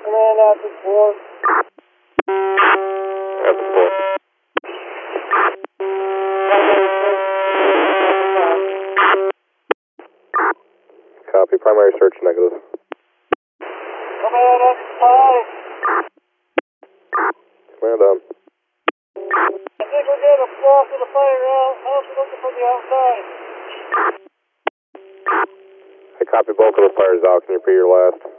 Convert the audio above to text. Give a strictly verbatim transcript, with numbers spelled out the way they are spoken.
Command out to four. That's four. Copy. Primary search negative. Command up to five. Command on. I think we're getting a frost in the fire out. How's it looking from the outside? I copy both of the fires out. Can you repeat your last?